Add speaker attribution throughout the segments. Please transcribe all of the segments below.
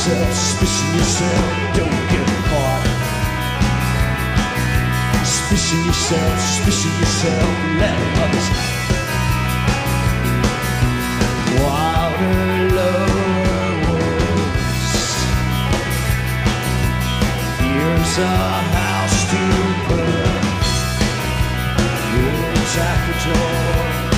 Speaker 1: suspicion yourself, don't get caught. Suspicion yourself, let others out. Wilder, lower woods. Here's a house to put goods at the door.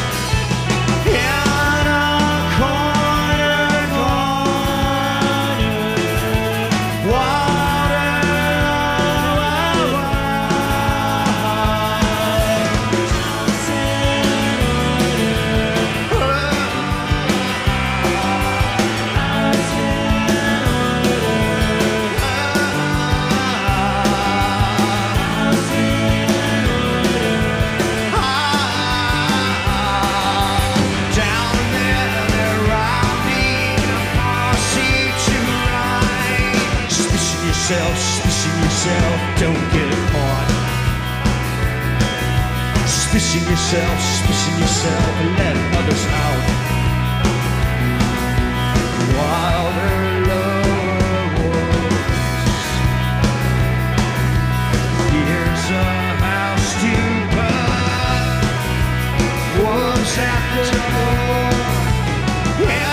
Speaker 1: Suspicion yourself, don't get caught. Suspicion yourself, and let others out. Wilder, lower woods. Here's a house to put wolves at the door. Yeah.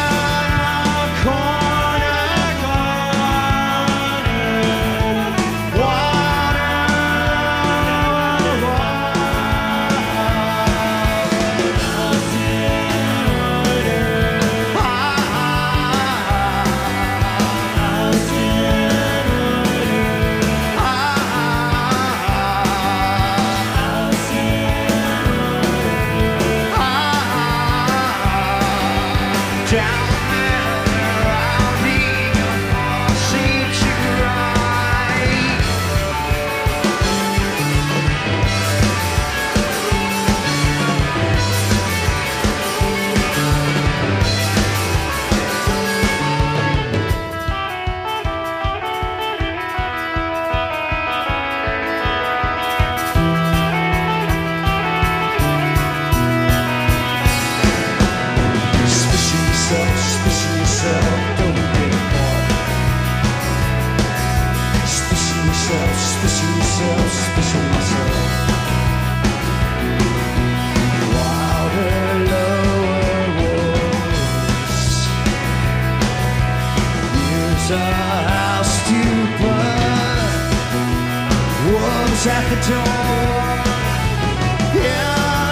Speaker 1: Suspicion yourself. Wilder, lower woods. Here's a house to put wolves at the door. Yeah.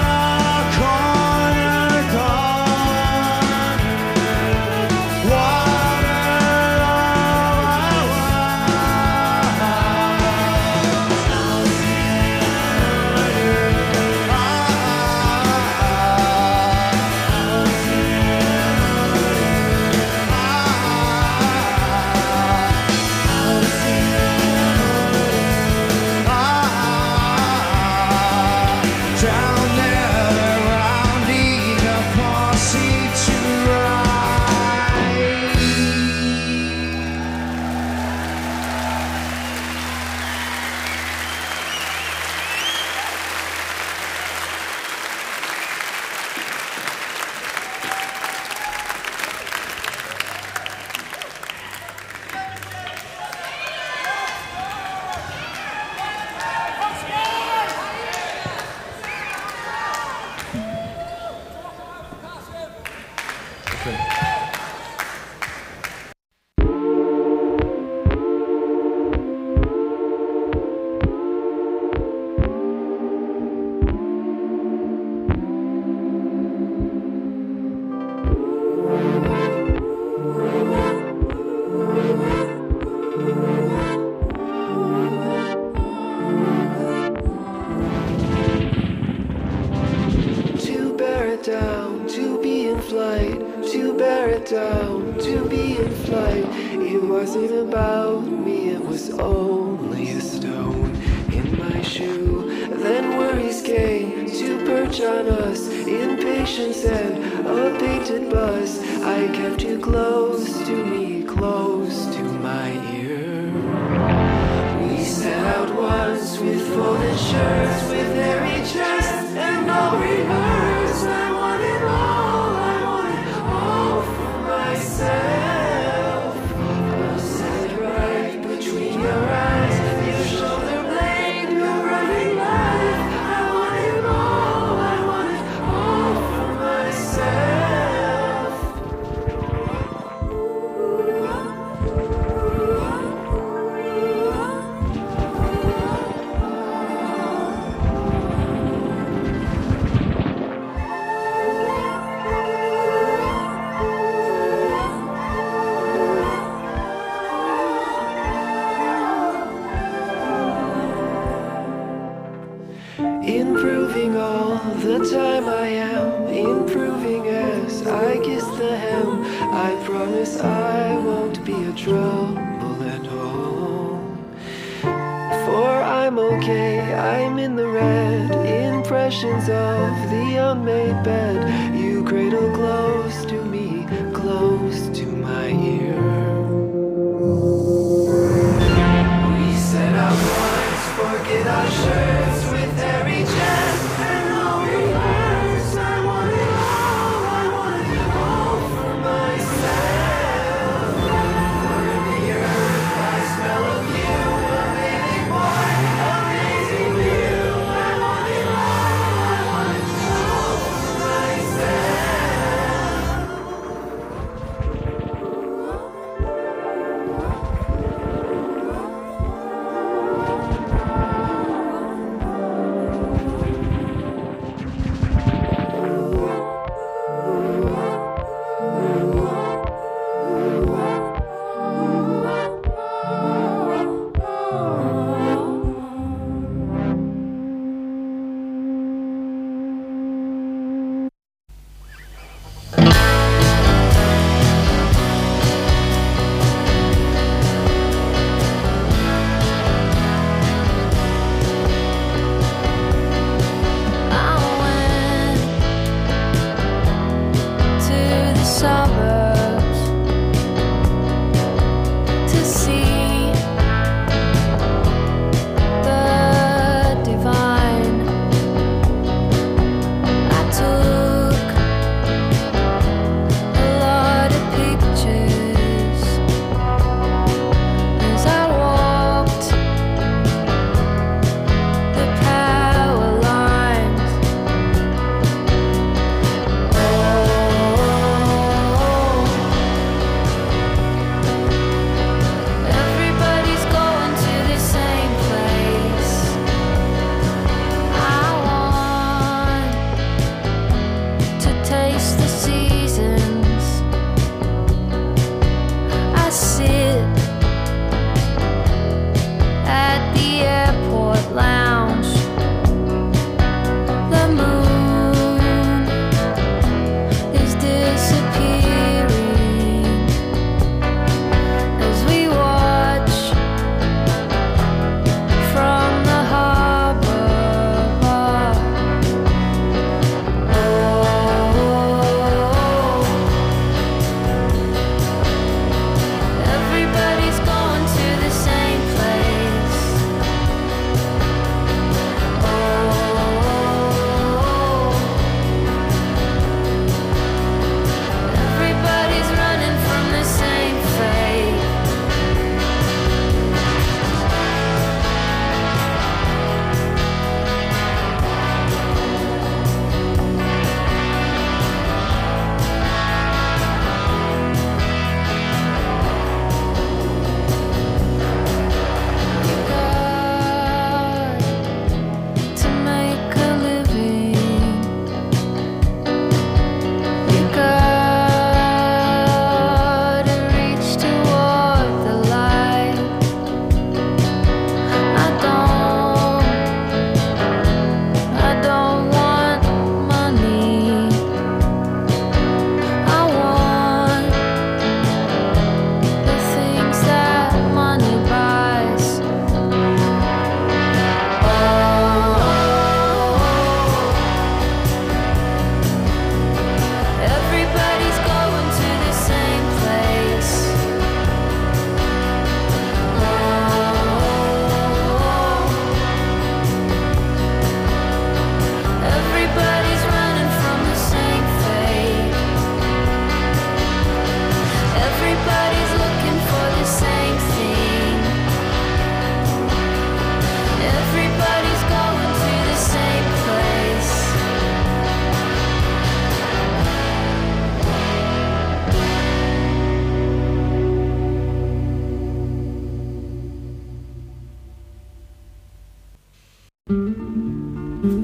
Speaker 2: Down to be in flight. It wasn't about me, it was only a stone in my shoe. Then worries came to perch on us, impatience and a painted buzz. I kept you close to me, close to my ear. We set out once with folded shirts, with hairy chests and no rehearse. I wanted all for myself. I promise I won't be a trouble at home. For I'm okay, I'm in the red. Impressions of the unmade bed. You cradle close to me, close to my ear. We set out once, forget our shirts with hairy chests and all reverse. I want it all for myself. For in the earth I smell of you, amazing boy, amazing view. I want it all for myself.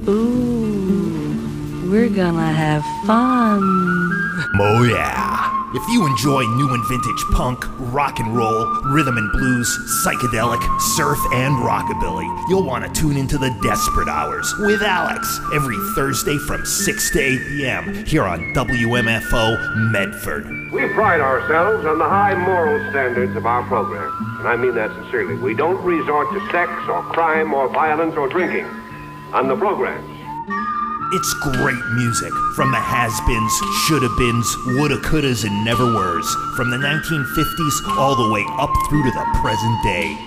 Speaker 3: We're gonna have fun.
Speaker 4: Oh yeah.
Speaker 3: If you enjoy new and vintage punk, rock and roll, rhythm and blues, psychedelic, surf, and rockabilly, you'll want to tune into the Desperate Hours with Alex every Thursday from 6 to 8 p.m. here on WMFO Medford.
Speaker 4: We pride ourselves on the high moral standards of our program, and I mean that sincerely. We don't resort to sex or crime or violence or drinking on the program.
Speaker 3: It's great music from the has-beens, shoulda-beens, woulda, couldas, and never-weres, from the 1950s all the way up through to the present day.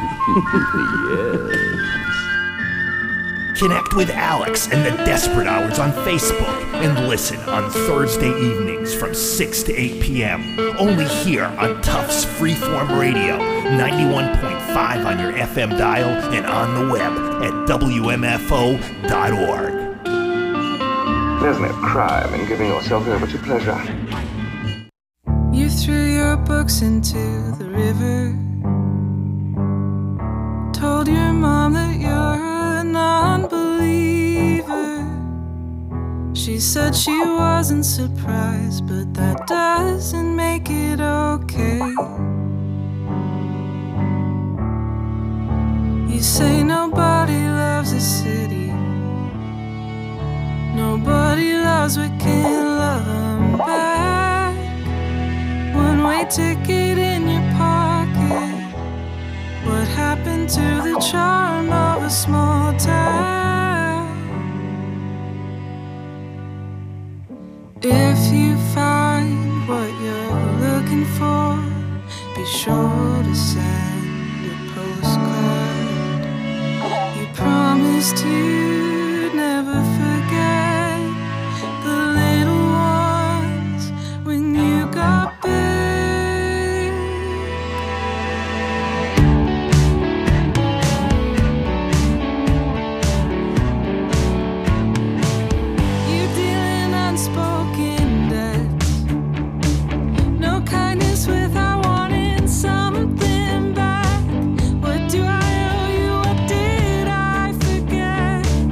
Speaker 3: Yes. Connect with Alex and the Desperate Hours on Facebook and listen on Thursday evenings from 6 to 8 p.m. Only here on Tufts Freeform Radio, 91.5 on your FM dial and on the web at WMFO.org.
Speaker 5: There's no crime in giving yourself over to pleasure.
Speaker 6: You threw your books into the river. Told your mom that you're a non-believer. She said she wasn't surprised, but that doesn't make it okay. You say nobody loves a city. Nobody loves what can't love them back. One-way ticket in your pocket. What happened to the charm of a small town? If you find what you're looking for, be sure to send a postcard. You promised you'd never forget the little ones when you got big. You dealing unspoken debts. No kindness without wanting something back. What do I owe you? What did I forget?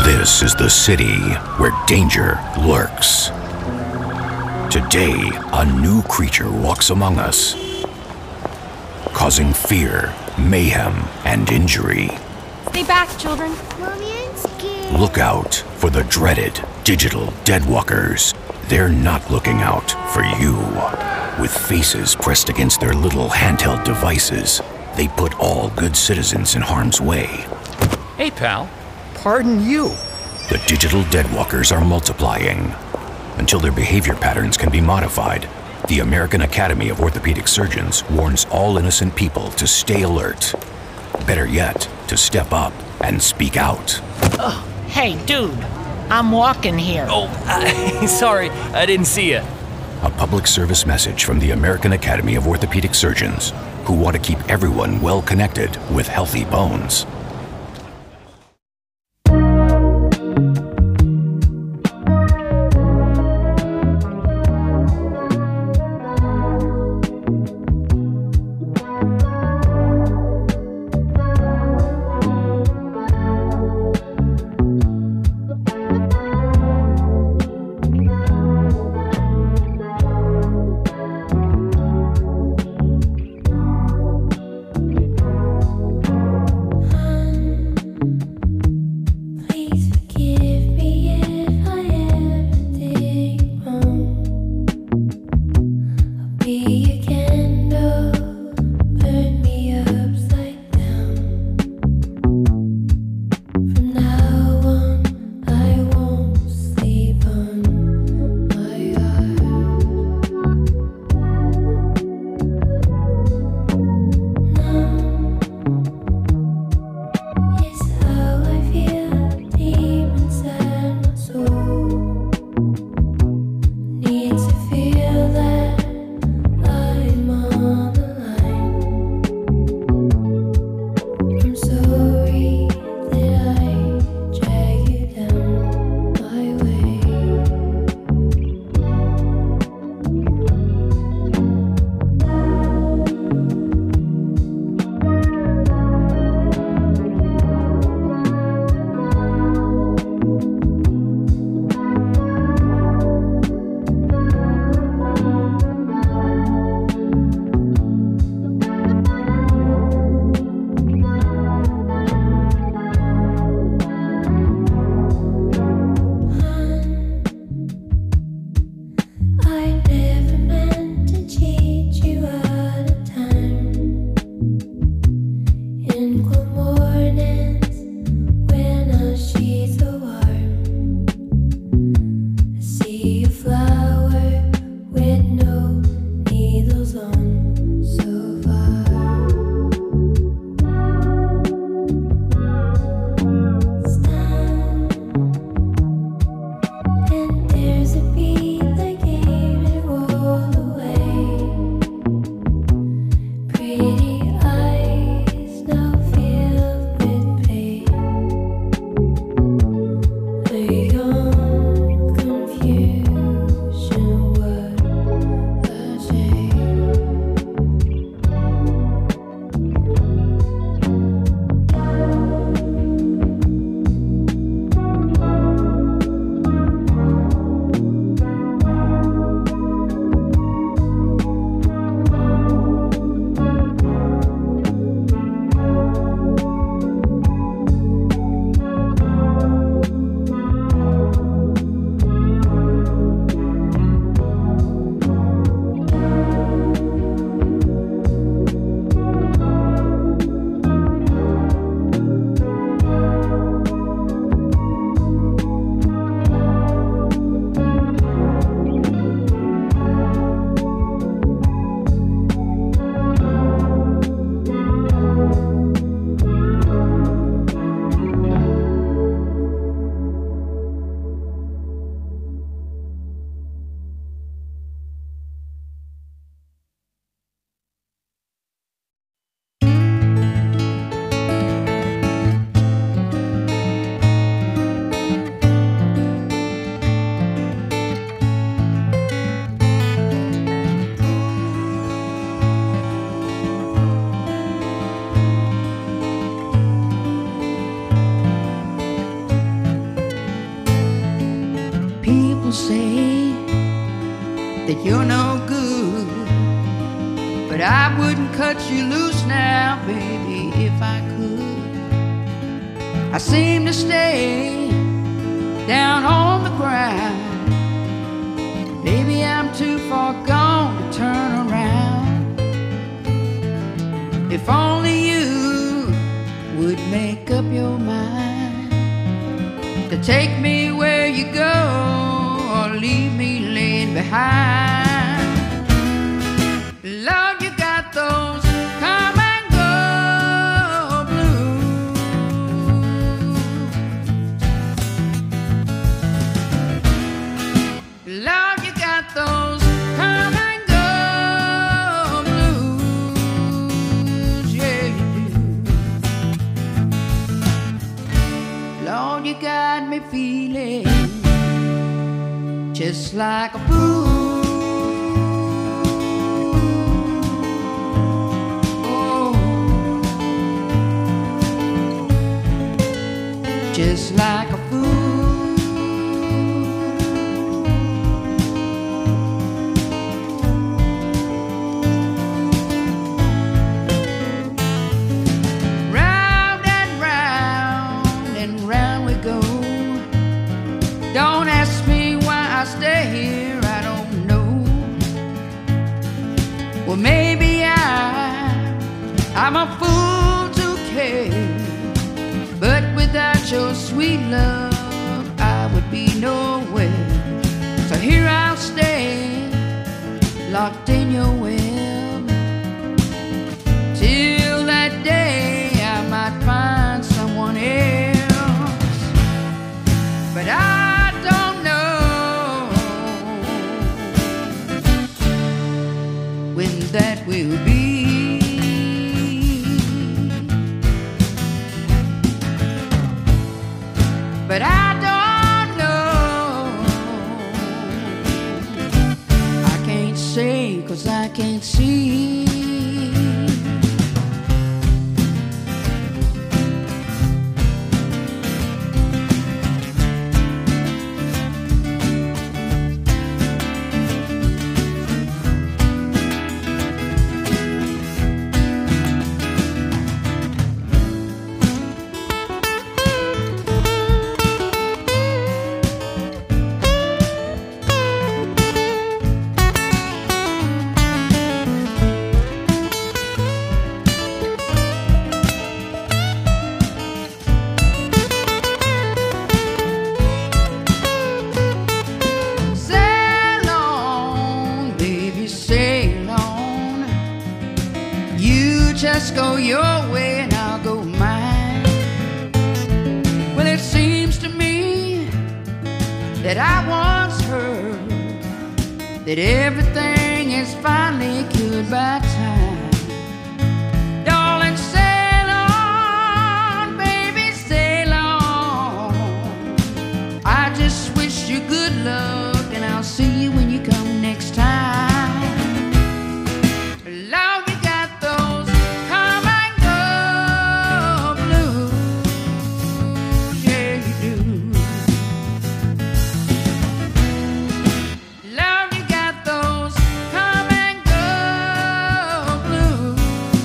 Speaker 7: This is the city where danger lurks. Today, a new creature walks among us, causing fear, mayhem, and injury.
Speaker 8: Stay back, children.
Speaker 9: Mommy, I'm scared.
Speaker 7: Look out for the dreaded digital deadwalkers. They're not looking out for you. With faces pressed against their little handheld devices, they put all good citizens in harm's way.
Speaker 10: Hey, pal. Pardon you.
Speaker 7: The digital deadwalkers are multiplying. Until their behavior patterns can be modified, the American Academy of Orthopedic Surgeons warns all innocent people to stay alert. Better yet, to step up and speak out.
Speaker 11: Oh, hey, dude. I'm walking here.
Speaker 10: Oh, sorry. I didn't see you.
Speaker 7: A public service message from the American Academy of Orthopedic Surgeons, who want to keep everyone well connected with healthy bones.
Speaker 9: people say that you're no good, but I wouldn't cut you loose now, baby, if I could. I seem to stay down on the ground. Maybe I'm too far gone to turn around. If only you would make up your mind to take me where you go or leave me laying behind. Lord, you got those come and go blues. Lord, you got those come and go blues. Yeah, you do. Lord, you got me feeling just like a fool. Oh, just like a fool. Round and round we go. Don't ask me why I stay here, I don't know. Well, maybe I'm a fool to care, but without your sweet love, I would be nowhere. So here I'll stay, locked in your web, till that day I might find someone else. But I don't know when that will be. But I don't know. I can't say 'cause I can't see. Just go your way and I'll go mine. Well, it seems to me that I once heard that everything is finally cured by time. Darling, sail on, baby, sail on. I just wish you good luck and I'll see you when you come next time. Love, you got those come and go blues. Yeah, you do. Love, you got those come and go blues.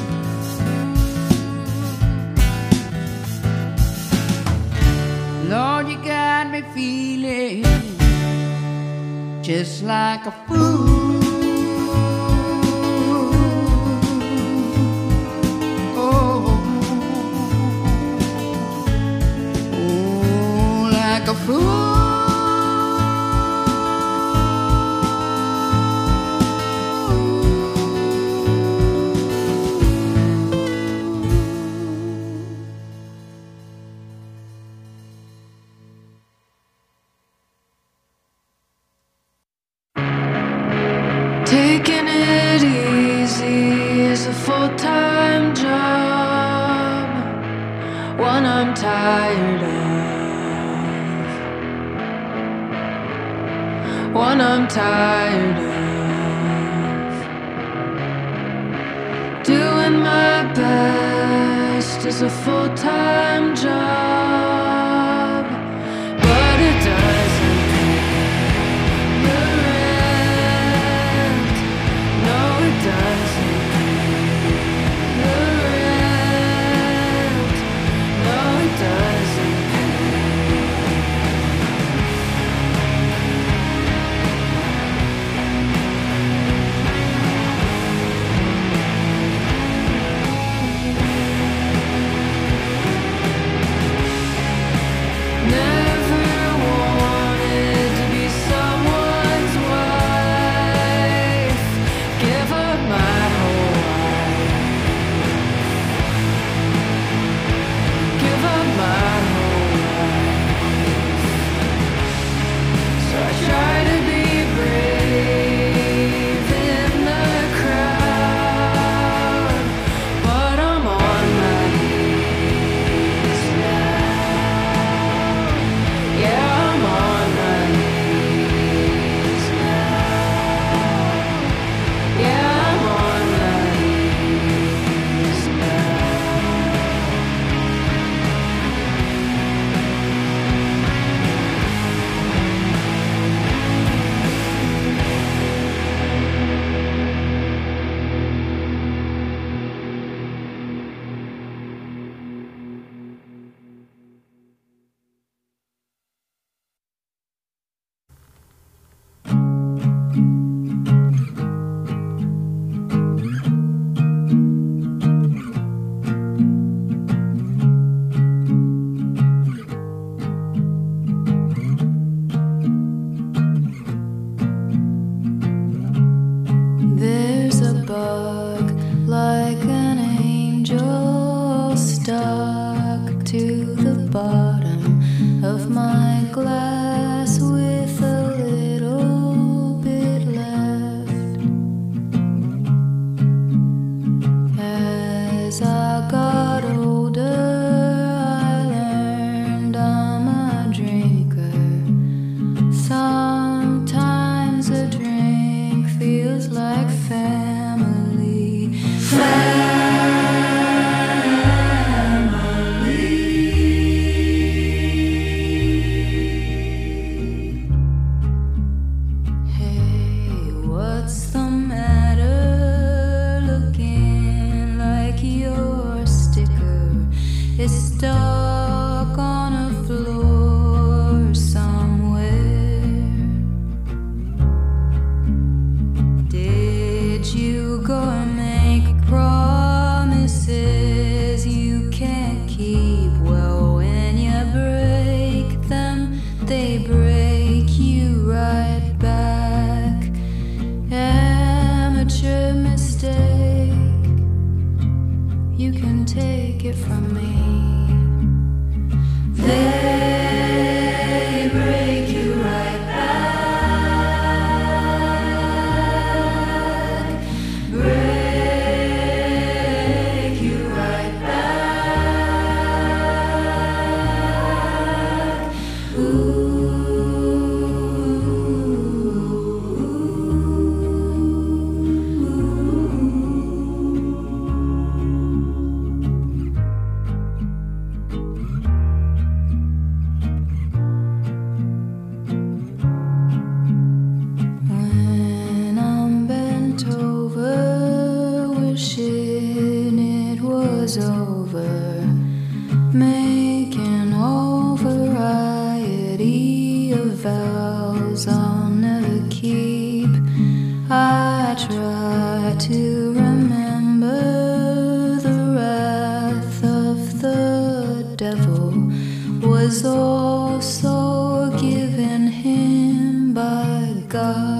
Speaker 9: Lord, you got me feeling just like a fool. Like a fool.
Speaker 2: Taking it easy is a full-time job, one I'm tired of, one I'm tired of. Doing my best is a full-time job, but it doesn't pay.
Speaker 6: of my glass with a little bit left. As I got older, I learned I'm a drinker. Sometimes a drink feels like family. Hey, what's the matter? Looking like your sticker is stuck on a floor somewhere. Did you go and make promises you can't keep? Well, when you break them, they break you right back. Amateur mistake, you can take it from me. They break you right back. Break you right back. When I'm bent over, wishing it was over, making all variety of vows I'll never keep. I try to remember the wrath of the devil was also given him by God.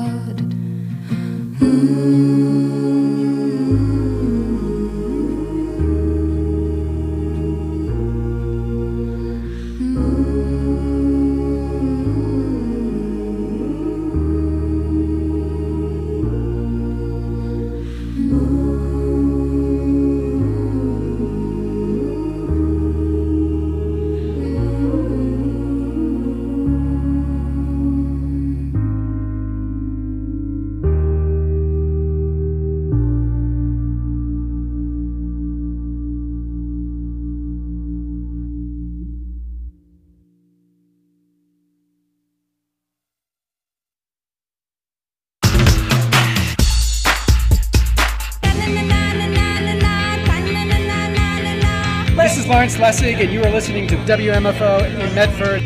Speaker 12: This is Lawrence Lessig, and you are listening to WMFO in Medford.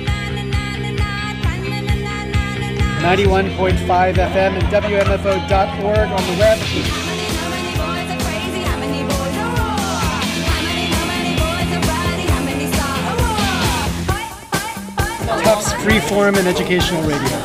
Speaker 12: 91.5 FM and WMFO.org on the web. Tufts Freeform and Educational Radio.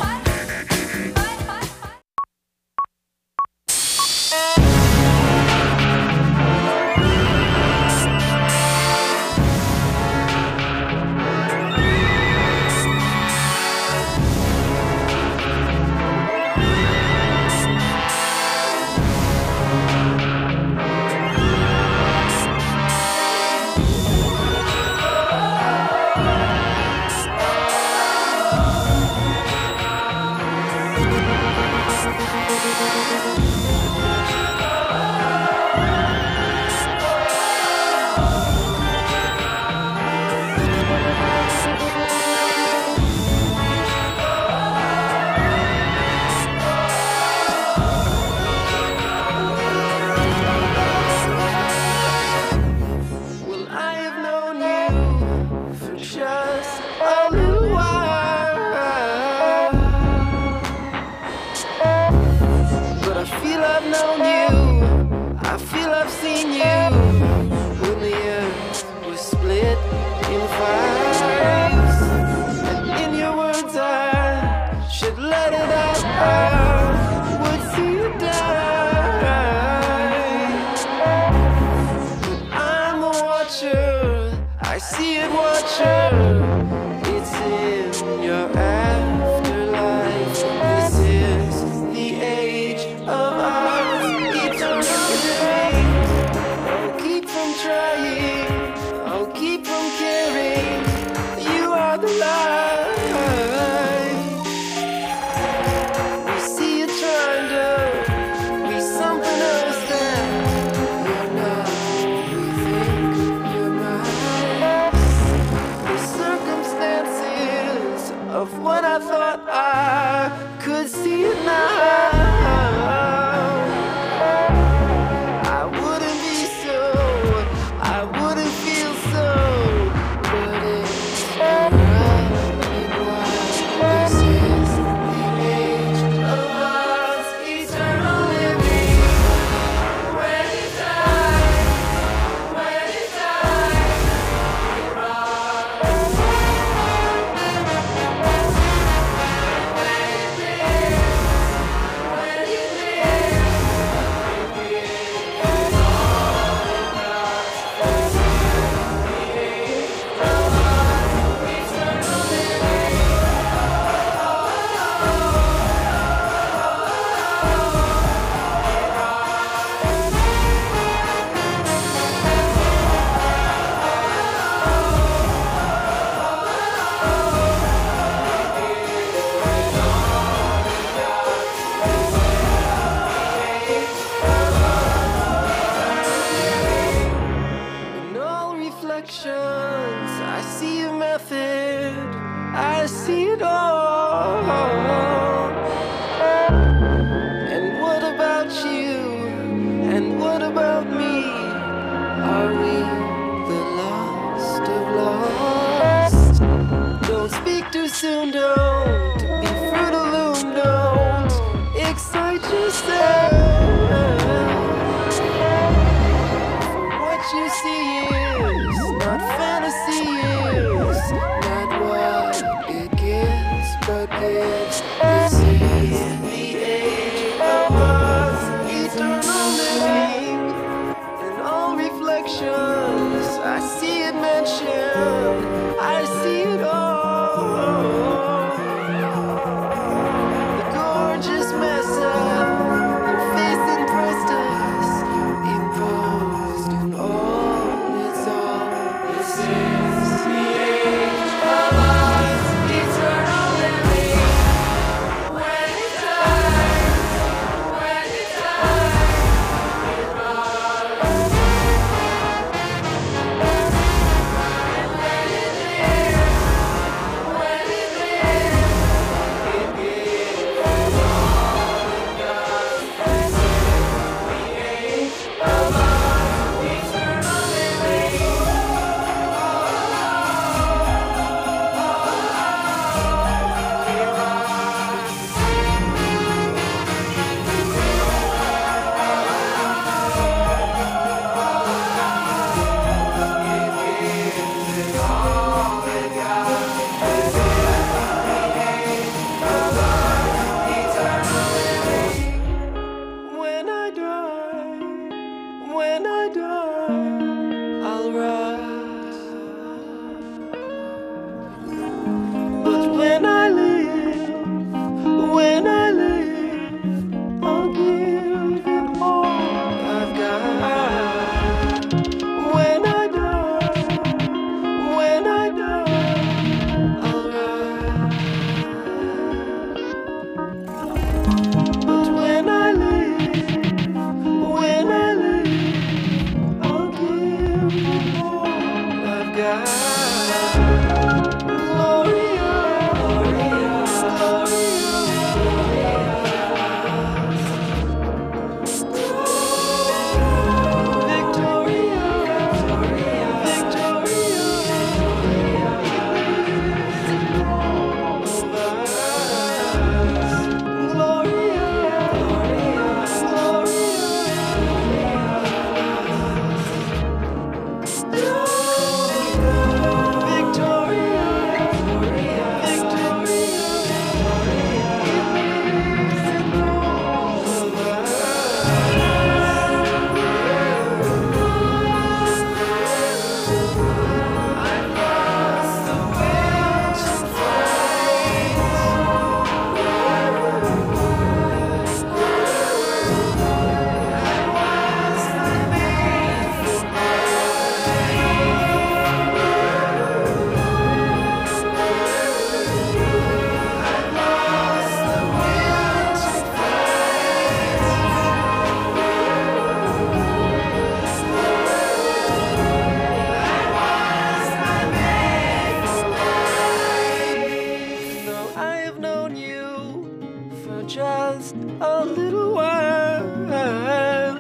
Speaker 2: I see it, watch her. It's thought I could see it now. I wouldn't be so, I wouldn't feel so, but it's running wild. This is the age of us, eternal living. When you die, when you die, you rise. In all reflections, I see a method, I see it all. And what about you? And what about me? Are we the lost of lost? Don't speak too soon, don't be Fruit of Loom, don't excite yourself. What you see is not fantasy, is not what it gets, but gets. This is the age of us, eternal living. In all reflections, I see it mentioned, I see it all. The gorgeous mess up, a little while.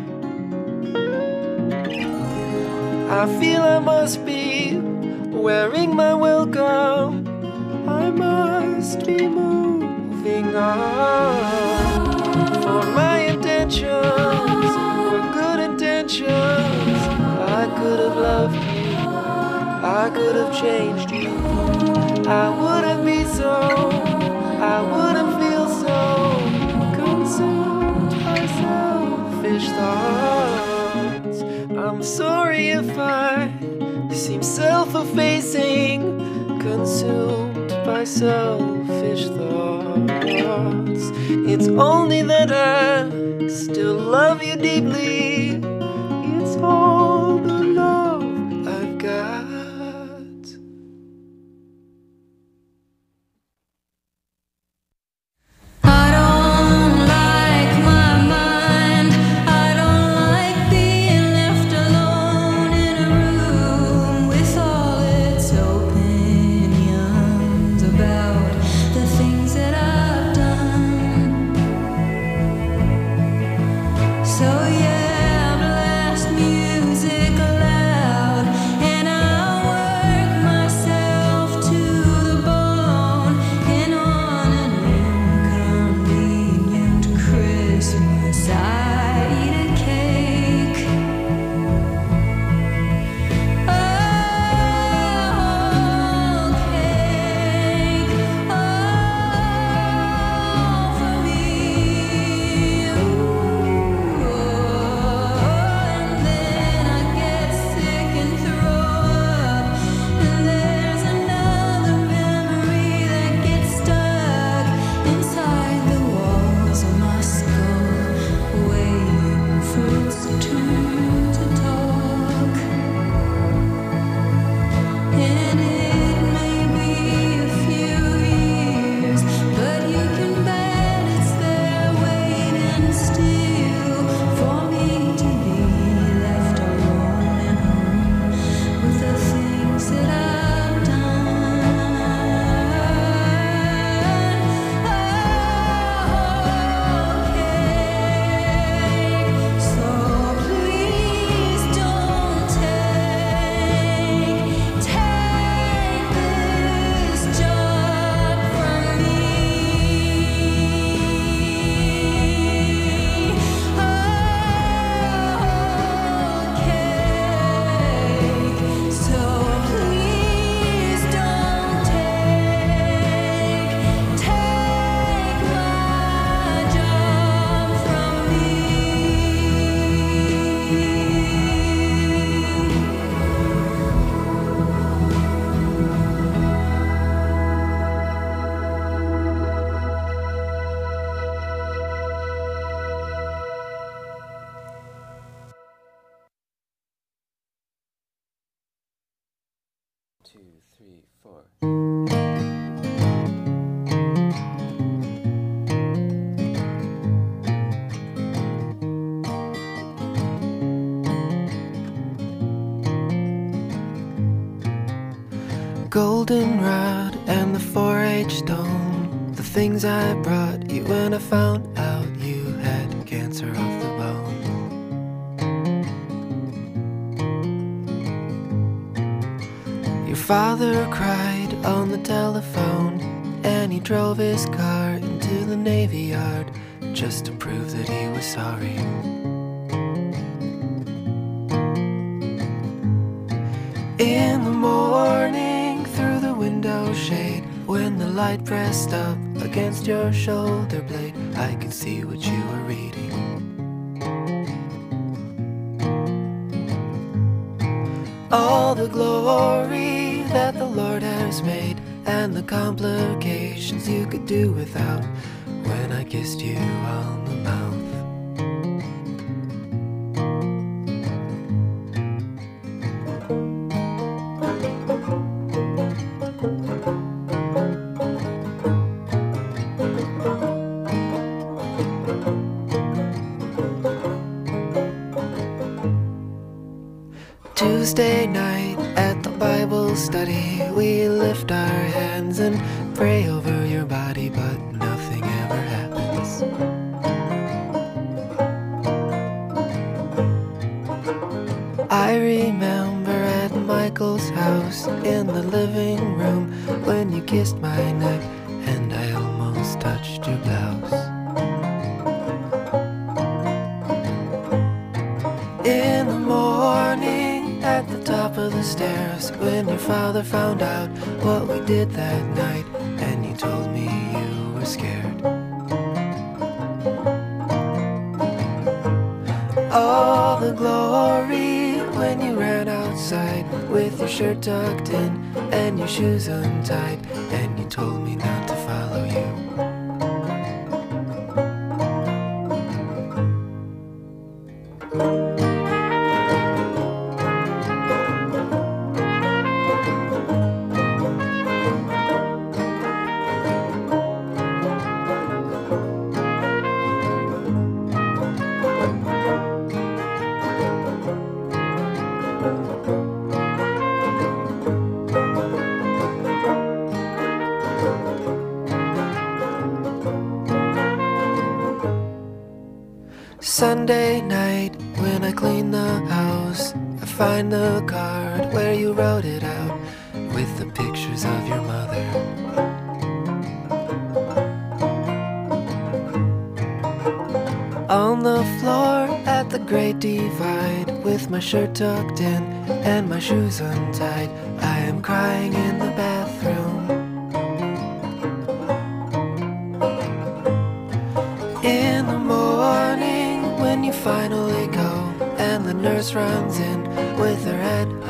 Speaker 2: I feel I must be wearing my welcome. I must be moving on. For my intentions were good intentions. I could have loved you, I could have changed you. I wouldn't be so, I wouldn't feel so consumed by selfish thoughts. I'm sorry if I seem self-effacing, consumed by selfish thoughts. It's only that I still love you deeply. It's all the love I've got. Goldenrod and the 4-H stone, the things I brought you when I found out you had cancer of the bone. Your father cried on the telephone, and he drove his car into the Navy Yard just to prove that he was sorry. In the morning, through the window shade, when the light pressed up against your shoulder blade, I could see what you were reading. All the glory that the Lord has made, and the complications you could do without, when I kissed you on the mouth. Tuesday night at the Bible study, we lift our hands and pray over your body, but nothing ever happens. I remember at Michael's house in the living room when you kissed my neck and I almost touched your blouse. In the morning at the top of the stairs when your father found out what we did that night and you told me you were scared. All the glory when you ran outside with your shirt tucked in and your shoes untied and you told me not to follow you. Sunday night when I clean the house, I find the card where you wrote it out with the pictures of your mother. On the floor at the Great Divide with my shirt tucked in and my shoes untied, I am crying in the bathroom. In the morning when you finally go and the nurse runs in with her head